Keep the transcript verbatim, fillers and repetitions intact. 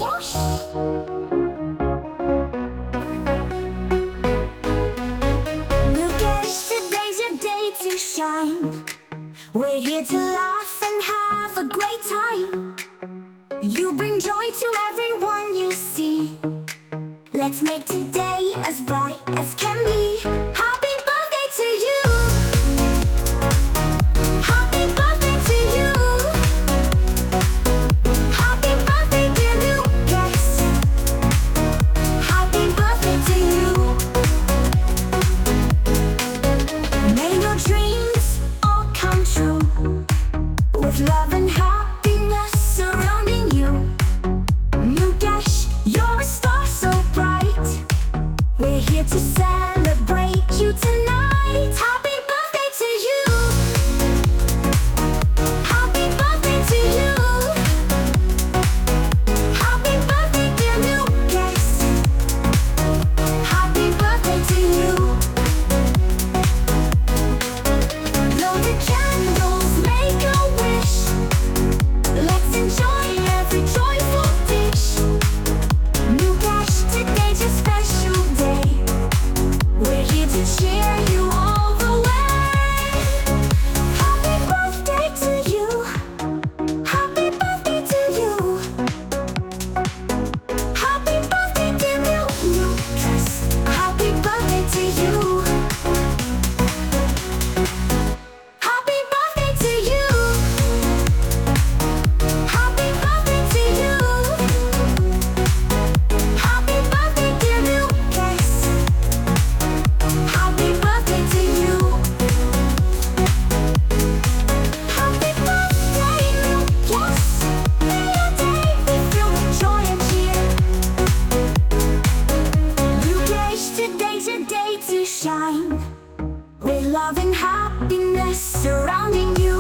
Yes. Lucas, today's your day to shine. We're here to laugh and have a great time. You bring joy to everyone you see. Let's make today as bright as can be. Happy birthday to you. Happy birthday to you. Happy birthday, dear Lucas. Happy birthday to you. May your dreams all come true, with love and happiness surrounding you. Lucas, you're a star so bright. We're here to celebrate you tonight. Happy birthday to you. Happy birthday to you. Happy birthday, dear Lucas. Happy birthday to you. Blow the candles, make a wish. Let's enjoy every joyful dish. Lucas, today's your special day. We're here to cheer you all the way. Happy birthday to you. Happy birthday to you. Happy birthday, dear Lucas. Happy birthday to you. Happy birthday to you. Happy birthday to you. Happy birthday, dear Lucas. Happy birthday to you. Happy birthday, Lucas. May your day be filled with joy and cheer. Lucas, today's your day to shine, with love and happiness surrounding you.